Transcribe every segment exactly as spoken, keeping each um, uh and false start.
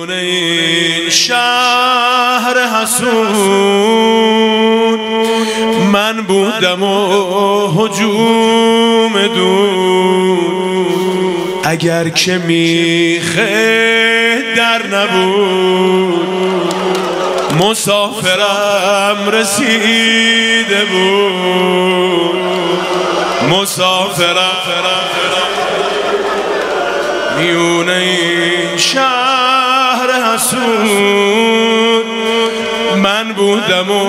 میونه این شهر حسود من بودم و هجوم دود، اگر که میخه در نبود مسافرم رسیده بود، مسافرم میونه این شهر حسود من بودم و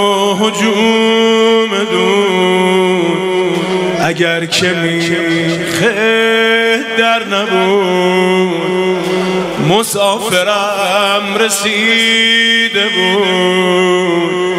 هجوم دود، اگر که میخه در نبود مسافرم رسیده بود.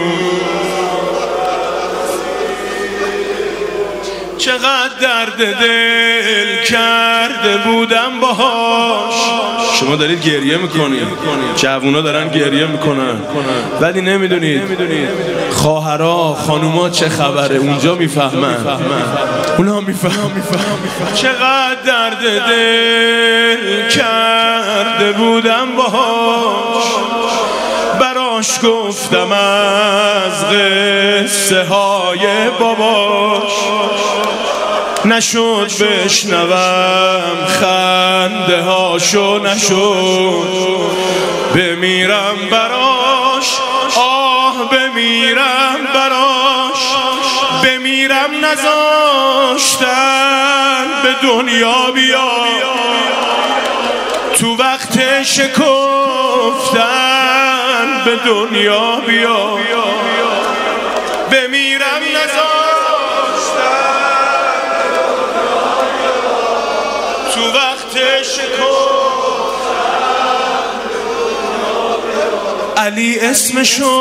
چقدر درد دل کرده بودم باهاش. شما دارید گریه میکنید، جوونا دارن گریه میکنن، ولی نمیدونید خواهرها خانوما چه خبره، اونجا میفهمن، اونا میفهمن. چقدر درد دل کرده بودم باهاش، براش گفتم از قصه های باباش، نشد بشنوم خنده هاشو، نشد بمیرم براش، آه بمیرم براش، بمیرم نذاشتن به دنیا بیا، تو وقت شکفتن به دنیا بیا، بمیرم نذاشتن تو وقت شکفتن. علی اسمشو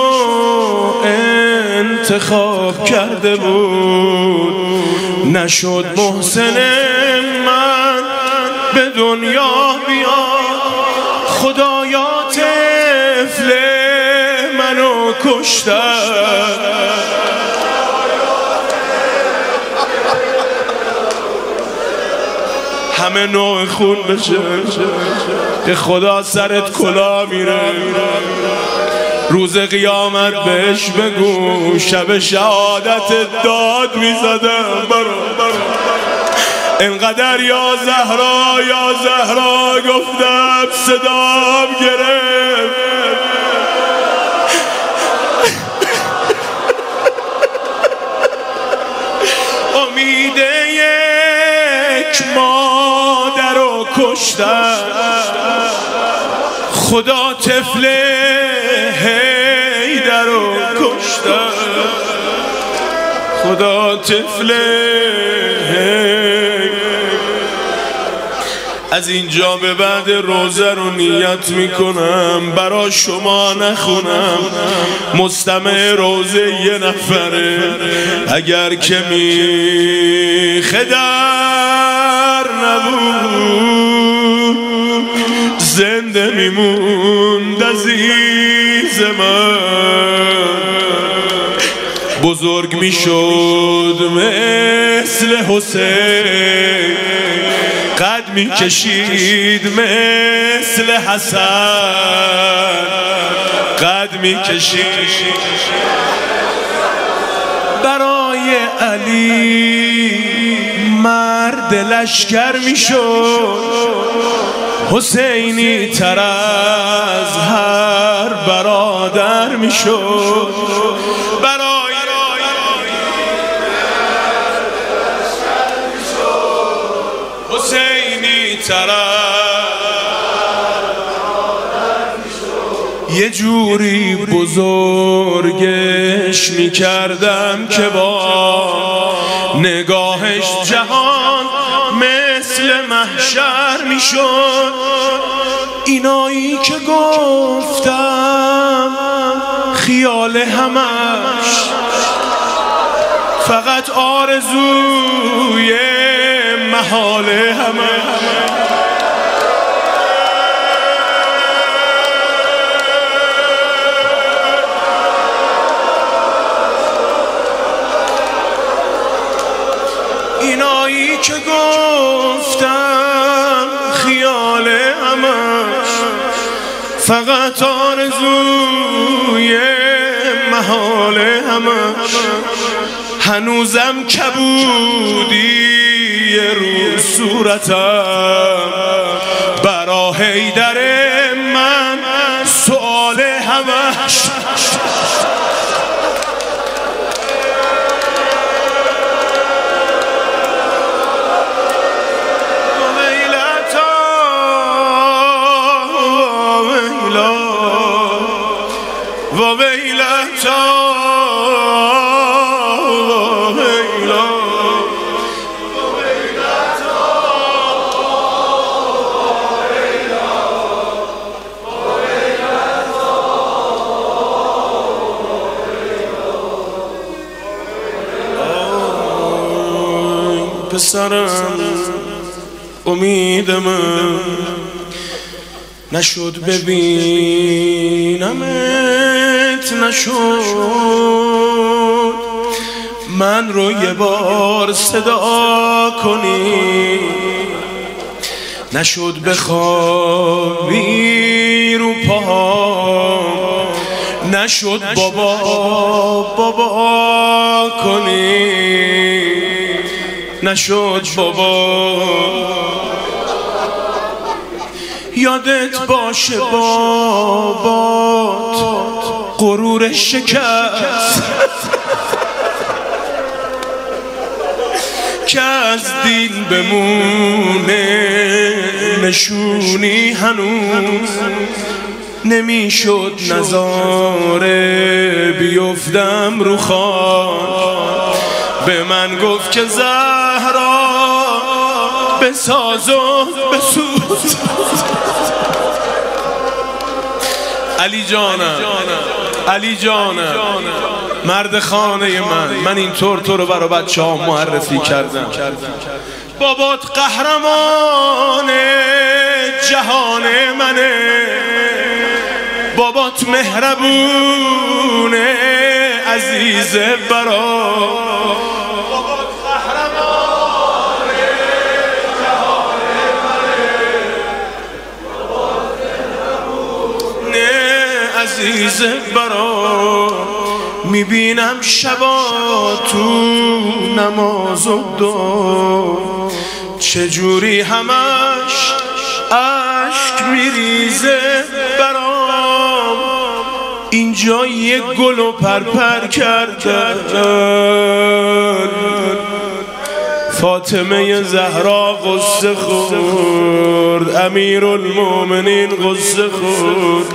انتخاب کرده بود، نشد محسن من به دنیا بیاد، خدایا طفل منو کشتن، همه نوع خون بشه که خدا سرت کلا میره، روز قیامت بهش بگو شب شهادت داد میزدم برا، انقدر یا زهرا یا زهرا گفتم صدام گرفت. امید یک مادر رو کشتن، خدا طفل حیدر رو کشتن، خدا طفل حیدر. از اینجا به بعد روزه رو نیت میکنم برا شما نخونم، مستمع روزه یه نفره، اگر که میخه در نبود زنده میموند عزیز من، بزرگ میشد مثل حسین، قد میکشید مثل حسن، قد میکشید برای علی مرد لشکر میشد، حسینی تر از هر برادر میشد، برای حسینی تر یه جوری بزرگش میکردم که با نگاهش جهان مثل محشر میشد. اینایی که گفتم خیال همش فقط آرزوی محال همش، اینایی که گفتم خیال همش فقط آرزوی محال همش هنوزم کبودی رو صورتم برا حیدر من سؤال همش و ویلتا پسرم امیدم نشد ببینمت نشد من رو یه بار صدا کنی نشد بخوابی رو پاهم نشد بابا بابا کنی نشد بابا یادت باشه بابات غرور شکست که از دین بمونه نشونی هنوز نمیشد نظاره بیفتم رو خاک به من گفت که زهرا بساز و بسوز علی جانم علی جانم مرد خانه من من اینطور تو رو برای بچه ها معرفی کردم بابات قهرمان جهان منه بابات مهربونه عزیز برا بابات قهرمان جهان منه بابات مهربونه عزیز برا میبینم شبا تو نماز و دعا چجوری همش عشق میریزه برام اینجا یه گلو پرپر کردن فاطمه زهرا غصه خورد امیرالمومنین غصه خورد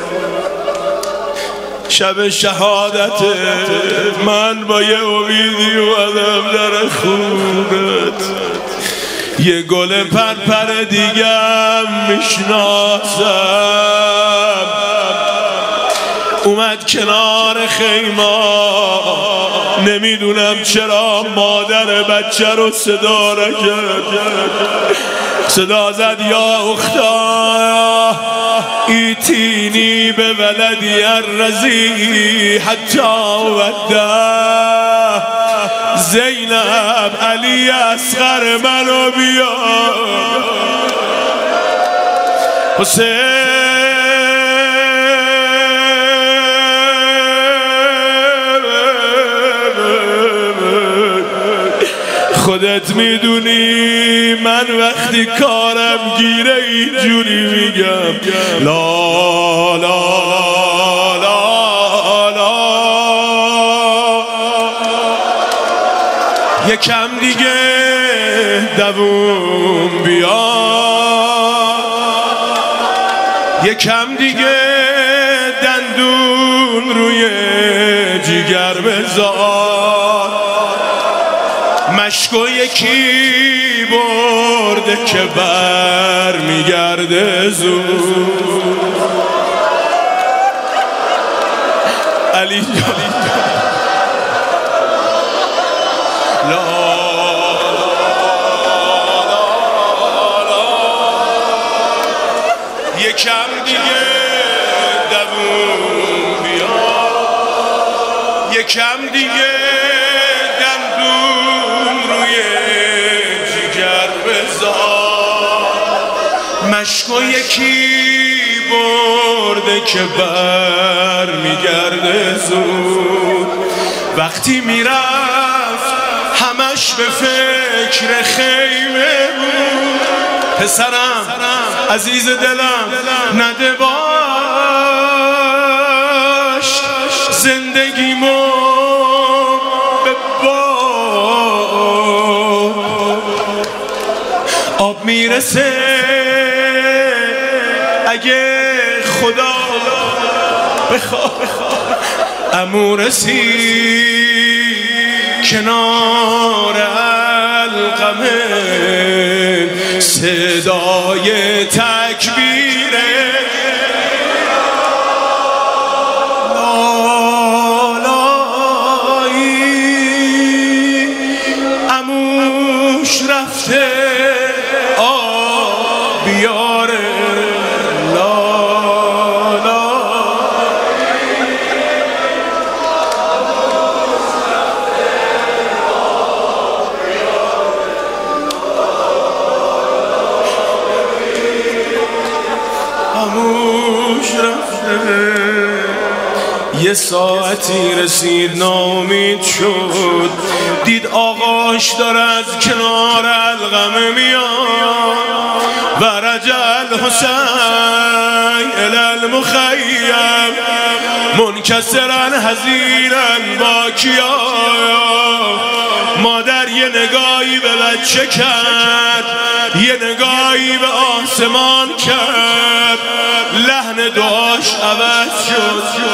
شب شهادت من با یه امیدی اومدم در خونت یه گل پرپر دیگم میشناسم اومد کنار خیمه نمیدونم چرا مادر بچه رو صدا کرد صدا زد یا اختا ایتینی به ولدی الرضی حتی وده زینب علی اصغر منو بیا حسین خودت میدونی من وقتی کارم گیره اینجوری میگم لا لا لا لا یکم دیگه دووم بیا یکم دیگه دندون روی جیگر بذار مشکو یکی برده که بر میگرده زود علی لا یکم دیگه دووم بیا یکم دیگه مشکو یکی بود مرده که بر میگرده زود. وقتی میرفت همش به فکر خیمه بود. پسرم عزیز دلم نده باش زندگیمو به باد. آب میرسه اگه خدا بخواد. عمو رسید کنار القمه صدای تکبیره. لالایی عموش رفته آب بیاره. یه ساعتی رسید ناامید شد، دید آقاش داره از کنار القمه میاد. و رجل حسین الی المخیم منکسرا حزینا باکیا. مادر یه نگاهی به بچه کرد، یه نگاهی به آسمان کرد، لحن دعاش عوض شد.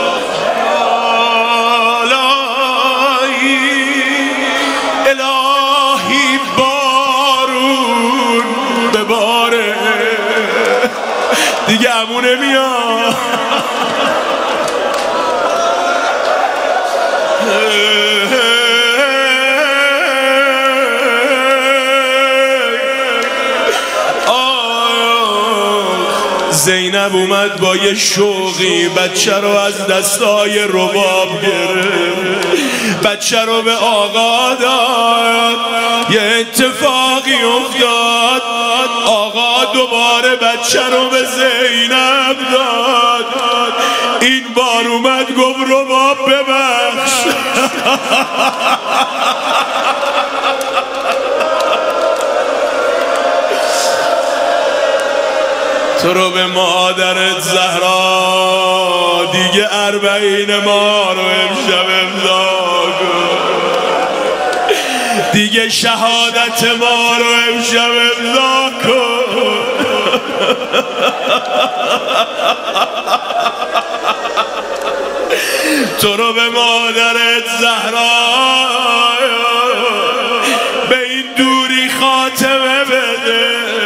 الهی بارون بباره دیگه عمو نمیاد. زینب اومد با یه شوقی بچه رو از دستای رباب گرفت، بچه رو به آقا داد. یه اتفاقی افتاد، آقا دوباره بچه رو به زینب داد. این بار اومد گفت رباب ببخش. تو رو به مادرت زهرا دیگه اربعین ما رو امشب امضا کن، دیگه شهادت ما رو امشب امضا کن. تو رو به مادرت زهرا به این دوری خاتمه بده.